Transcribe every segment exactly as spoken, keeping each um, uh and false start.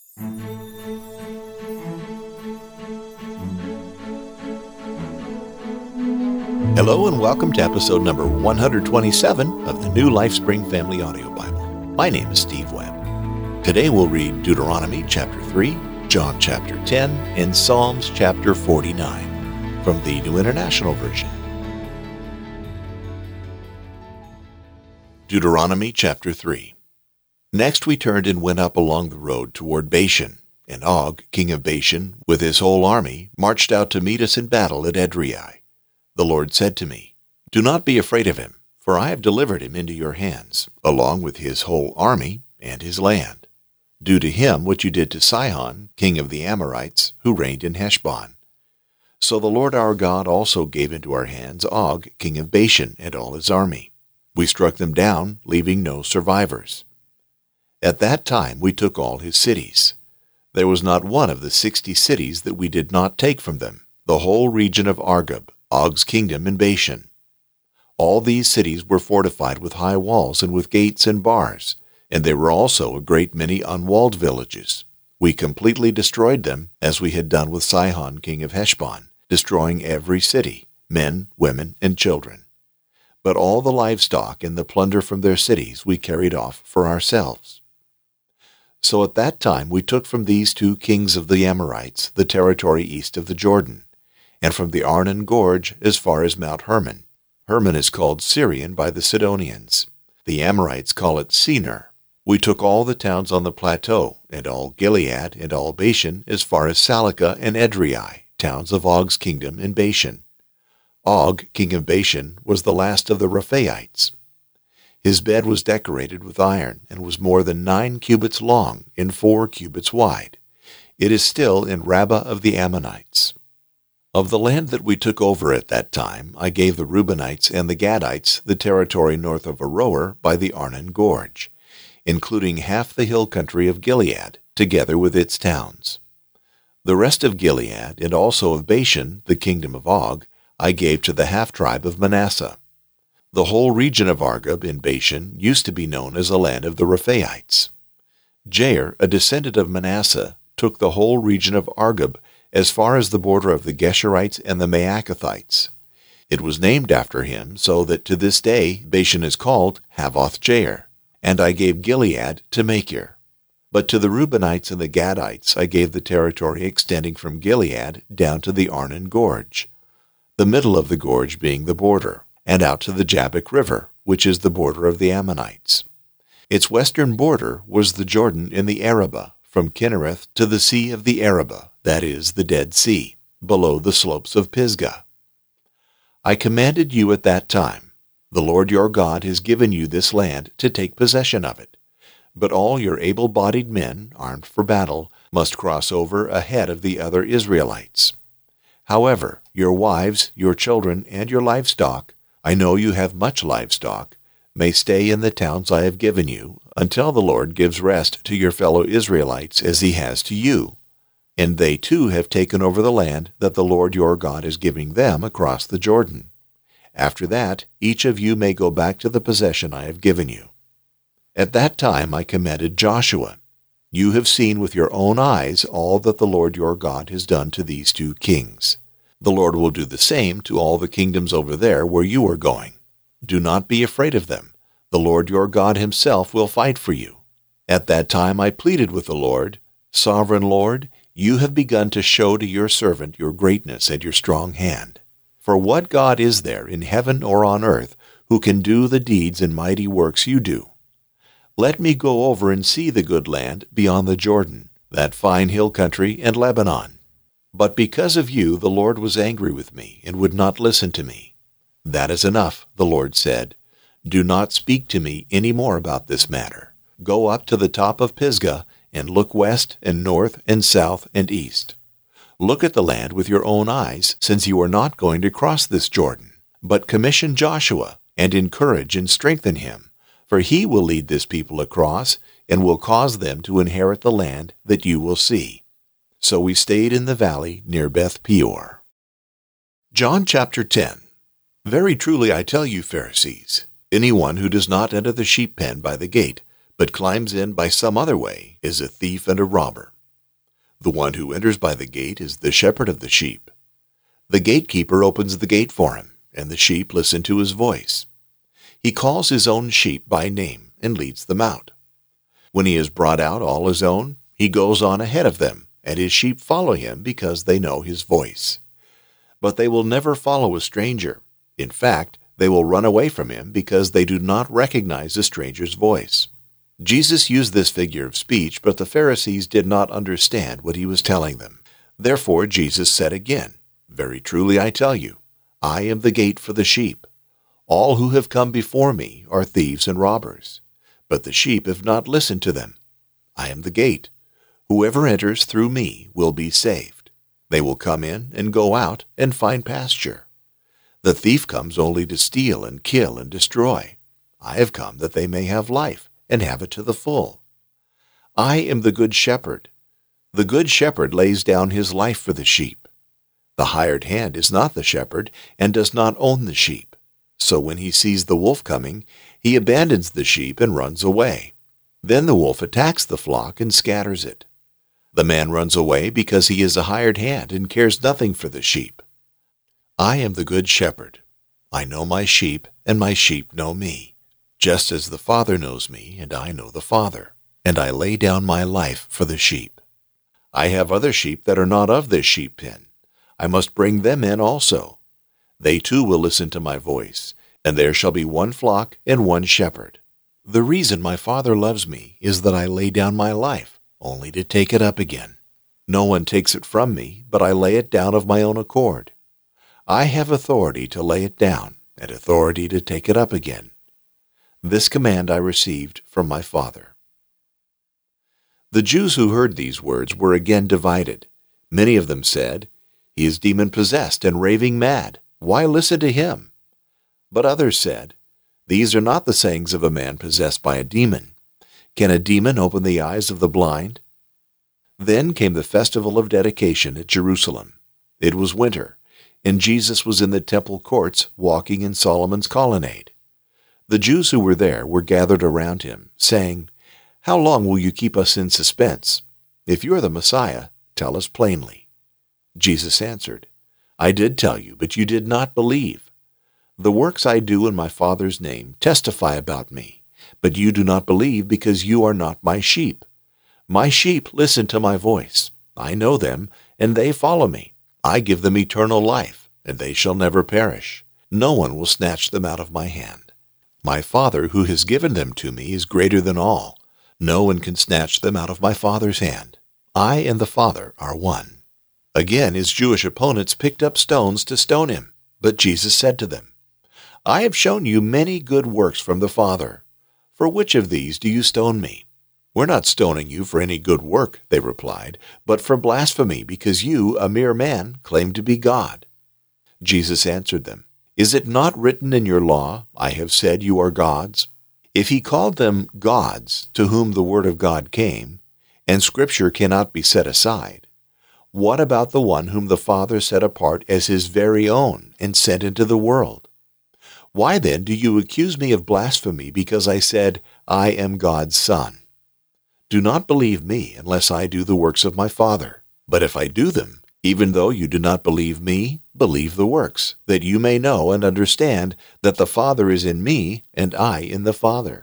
Hello and welcome to episode number one hundred twenty-seven of the New Lifespring Family Audio Bible. My name is Steve Webb. Today we'll read Deuteronomy chapter three, John chapter ten, and Psalms chapter forty-nine from the New International Version. Deuteronomy chapter three. Next we turned and went up along the road toward Bashan, and Og, king of Bashan, with his whole army, marched out to meet us in battle at Edrei. The Lord said to me, "Do not be afraid of him, for I have delivered him into your hands, along with his whole army and his land. Do to him what you did to Sihon, king of the Amorites, who reigned in Heshbon." So the Lord our God also gave into our hands Og, king of Bashan, and all his army. We struck them down, leaving no survivors. At that time we took all his cities. There was not one of the sixty cities that we did not take from them, the whole region of Argob, Og's kingdom in Bashan. All these cities were fortified with high walls and with gates and bars, and there were also a great many unwalled villages. We completely destroyed them, as we had done with Sihon king of Heshbon, destroying every city, men, women, and children. But all the livestock and the plunder from their cities we carried off for ourselves. So at that time we took from these two kings of the Amorites the territory east of the Jordan, and from the Arnon Gorge as far as Mount Hermon. Hermon is called Syrian by the Sidonians. The Amorites call it Senir. We took all the towns on the plateau, and all Gilead and all Bashan as far as Salekah and Edrei, towns of Og's kingdom in Bashan. Og, king of Bashan, was the last of the Rephaites. His bed was decorated with iron, and was more than nine cubits long and four cubits wide. It is still in Rabbah of the Ammonites. Of the land that we took over at that time, I gave the Reubenites and the Gadites the territory north of Aroer by the Arnon Gorge, including half the hill country of Gilead, together with its towns. The rest of Gilead, and also of Bashan, the kingdom of Og, I gave to the half-tribe of Manasseh. The whole region of Argob in Bashan used to be known as the land of the Rephaites. Jair, a descendant of Manasseh, took the whole region of Argob as far as the border of the Geshurites and the Maacathites. It was named after him, so that to this day Bashan is called Havoth Jair, and I gave Gilead to Machir. But to the Reubenites and the Gadites I gave the territory extending from Gilead down to the Arnon Gorge, the middle of the gorge being the border, and out to the Jabbok River, which is the border of the Ammonites. Its western border was the Jordan in the Arabah, from Kinnereth to the Sea of the Arabah, that is, the Dead Sea, below the slopes of Pisgah. I commanded you at that time, "The Lord your God has given you this land to take possession of it. But all your able-bodied men, armed for battle, must cross over ahead of the other Israelites. However, your wives, your children, and your livestock, I know you have much livestock, may stay in the towns I have given you, until the Lord gives rest to your fellow Israelites as he has to you. And they too have taken over the land that the Lord your God is giving them across the Jordan. After that, each of you may go back to the possession I have given you." At that time I commanded Joshua, "You have seen with your own eyes all that the Lord your God has done to these two kings. The Lord will do the same to all the kingdoms over there where you are going. Do not be afraid of them. The Lord your God himself will fight for you." At that time I pleaded with the Lord, "Sovereign Lord, you have begun to show to your servant your greatness and your strong hand. For what God is there in heaven or on earth who can do the deeds and mighty works you do? Let me go over and see the good land beyond the Jordan, that fine hill country and Lebanon." But because of you the Lord was angry with me and would not listen to me. "That is enough," the Lord said. "Do not speak to me any more about this matter. Go up to the top of Pisgah and look west and north and south and east. Look at the land with your own eyes, since you are not going to cross this Jordan. But commission Joshua, and encourage and strengthen him, for he will lead this people across, and will cause them to inherit the land that you will see." So we stayed in the valley near Beth Peor. John chapter ten. Very truly I tell you, Pharisees, anyone who does not enter the sheep pen by the gate, but climbs in by some other way, is a thief and a robber. The one who enters by the gate is the shepherd of the sheep. The gatekeeper opens the gate for him, and the sheep listen to his voice. He calls his own sheep by name and leads them out. When he has brought out all his own, he goes on ahead of them, and his sheep follow him because they know his voice. But they will never follow a stranger. In fact, they will run away from him because they do not recognize a stranger's voice. Jesus used this figure of speech, but the Pharisees did not understand what he was telling them. Therefore Jesus said again, "Very truly I tell you, I am the gate for the sheep. All who have come before me are thieves and robbers, but the sheep have not listened to them. I am the gate. Whoever enters through me will be saved. They will come in and go out and find pasture. The thief comes only to steal and kill and destroy. I have come that they may have life and have it to the full. I am the good shepherd. The good shepherd lays down his life for the sheep. The hired hand is not the shepherd and does not own the sheep. So when he sees the wolf coming, he abandons the sheep and runs away. Then the wolf attacks the flock and scatters it. The man runs away because he is a hired hand and cares nothing for the sheep. I am the good shepherd. I know my sheep, and my sheep know me, just as the Father knows me, and I know the Father, and I lay down my life for the sheep. I have other sheep that are not of this sheep pen. I must bring them in also. They too will listen to my voice, and there shall be one flock and one shepherd. The reason my Father loves me is that I lay down my life, only to take it up again. No one takes it from me, but I lay it down of my own accord. I have authority to lay it down, and authority to take it up again. This command I received from my Father." The Jews who heard these words were again divided. Many of them said, "He is demon-possessed and raving mad. Why listen to him?" But others said, "These are not the sayings of a man possessed by a demon. Can a demon open the eyes of the blind?" Then came the festival of dedication at Jerusalem. It was winter, and Jesus was in the temple courts walking in Solomon's colonnade. The Jews who were there were gathered around him, saying, "How long will you keep us in suspense? If you are the Messiah, tell us plainly." Jesus answered, "I did tell you, but you did not believe. The works I do in my Father's name testify about me, but you do not believe because you are not my sheep. My sheep listen to my voice. I know them, and they follow me. I give them eternal life, and they shall never perish. No one will snatch them out of my hand. My Father who has given them to me is greater than all. No one can snatch them out of my Father's hand. I and the Father are one." Again his Jewish opponents picked up stones to stone him, but Jesus said to them, "I have shown you many good works from the Father. For which of these do you stone me?" "We're not stoning you for any good work," they replied, "but for blasphemy, because you, a mere man, claim to be God." Jesus answered them, "Is it not written in your law, 'I have said you are gods'?" If he called them gods to whom the word of God came, and Scripture cannot be set aside, what about the one whom the Father set apart as his very own and sent into the world? Why then do you accuse me of blasphemy because I said, 'I am God's Son'? Do not believe me unless I do the works of my Father. But if I do them, even though you do not believe me, believe the works, that you may know and understand that the Father is in me and I in the Father."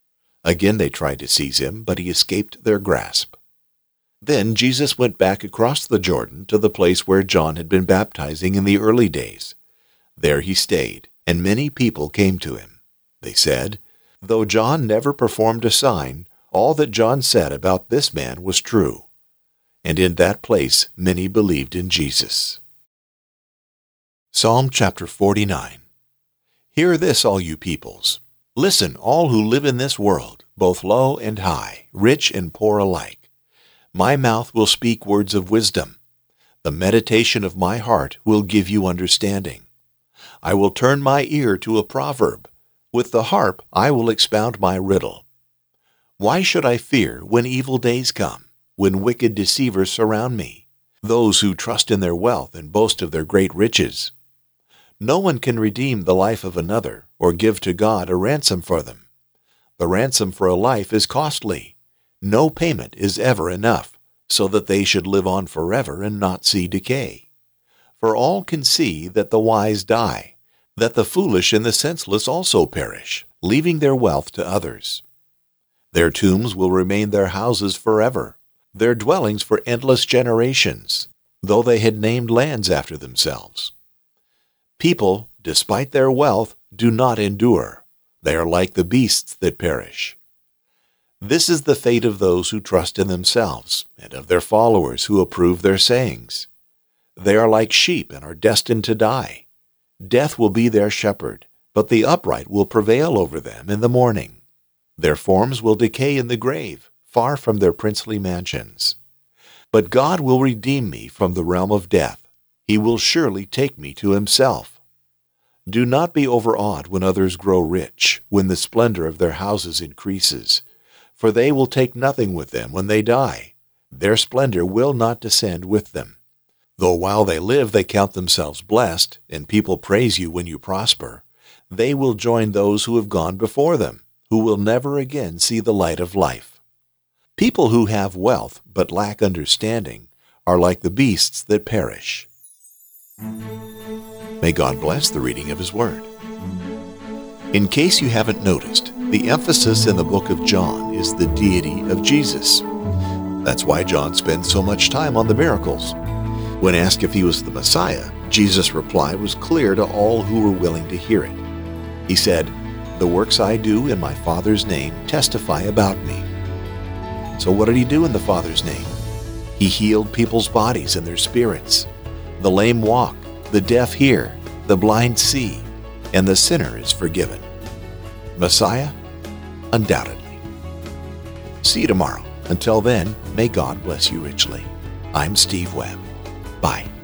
Again they tried to seize him, but he escaped their grasp. Then Jesus went back across the Jordan to the place where John had been baptizing in the early days. There he stayed, and many people came to him. They said, "Though John never performed a sign, all that John said about this man was true." And in that place many believed in Jesus. Psalm chapter forty-nine. Hear this, all you peoples. Listen, all who live in this world, both low and high, rich and poor alike. My mouth will speak words of wisdom. The meditation of my heart will give you understanding. I will turn my ear to a proverb. With the harp I will expound my riddle. Why should I fear when evil days come, when wicked deceivers surround me, those who trust in their wealth and boast of their great riches? No one can redeem the life of another or give to God a ransom for them. The ransom for a life is costly. No payment is ever enough, so that they should live on forever and not see decay. For all can see that the wise die, that the foolish and the senseless also perish, leaving their wealth to others. Their tombs will remain their houses forever, their dwellings for endless generations, though they had named lands after themselves. People, despite their wealth, do not endure. They are like the beasts that perish. This is the fate of those who trust in themselves, and of their followers who approve their sayings. They are like sheep and are destined to die. Death will be their shepherd, but the upright will prevail over them in the morning. Their forms will decay in the grave, far from their princely mansions. But God will redeem me from the realm of death. He will surely take me to himself. Do not be overawed when others grow rich, when the splendor of their houses increases, for they will take nothing with them when they die. Their splendor will not descend with them. Though while they live they count themselves blessed, and people praise you when you prosper, they will join those who have gone before them, who will never again see the light of life. People who have wealth but lack understanding are like the beasts that perish. May God bless the reading of His Word. In case you haven't noticed, the emphasis in the book of John is the deity of Jesus. That's why John spends so much time on the miracles. When asked if he was the Messiah, Jesus' reply was clear to all who were willing to hear it. He said, "The works I do in my Father's name testify about me." So what did he do in the Father's name? He healed people's bodies and their spirits. The lame walk, the deaf hear, the blind see, and the sinner is forgiven. Messiah? Undoubtedly. See you tomorrow. Until then, may God bless you richly. I'm Steve Webb. Bye.